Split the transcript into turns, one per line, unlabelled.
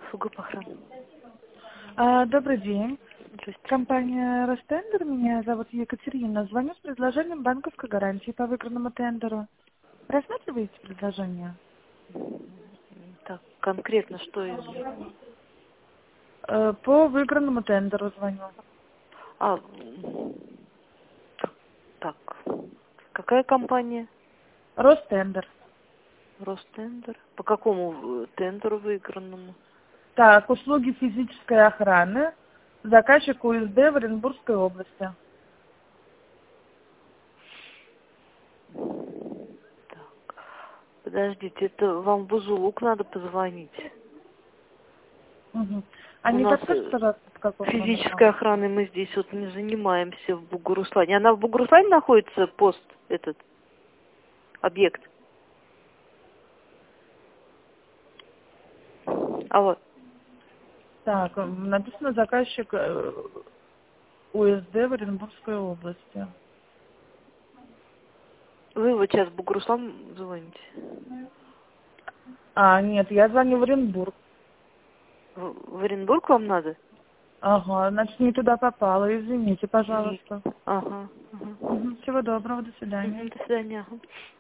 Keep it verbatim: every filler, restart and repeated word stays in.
Фугоп охрана.
А, добрый день.
Здравствуйте.
Компания Ростендер. Меня зовут Екатерина. Звоню с предложением банковской гарантии по выигранному тендеру. Рассматриваете предложение?
Так, конкретно что из...
Э, По выигранному тендеру звоню.
А, так, какая компания?
Ростендер.
Ростендер. По какому э, тендеру выигранному?
Так, услуги физической охраны. Заказчик УСД в Оренбургской области.
Так, подождите, это вам в Бузулук надо позвонить.
Угу. А
У
не
нас
подскажете,
э,
пожалуйста, по какому номеру
физической
могу?
охраной мы здесь вот не занимаемся в Бугуруслане. Она в Бугуруслане находится, пост этот, объект? А вот.
Так, написано заказчик э, УСД в Оренбургской области.
Вы вот сейчас в Бугуруслан звоните?
А, нет, я звоню в Оренбург.
В, в Оренбург вам надо?
Ага, значит, не туда попала. Извините,
Нет.
пожалуйста.
Ага. Ага.
Мгм. Всего доброго, до
Мгм,
свидания.
до свидания. Ага.